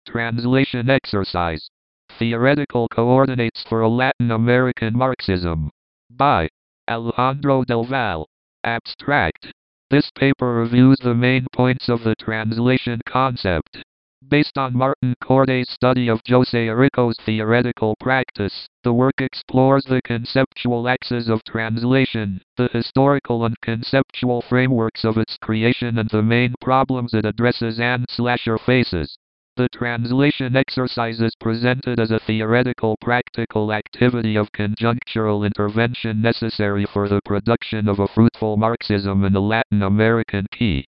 Translation exercise. Theoretical coordinates for a Latin American Marxism. By Alejandro Del Val. Abstract. This paper reviews the main points of the translation concept. Based on Martin Cordes' study of José Erico's theoretical practice, the work explores the conceptual axes of translation, the historical and conceptual frameworks of its creation, and the main problems it addresses and/or faces. The translation exercise is presented as a theoretical practical activity of conjunctural intervention necessary for the production of a fruitful Marxism in a Latin American key.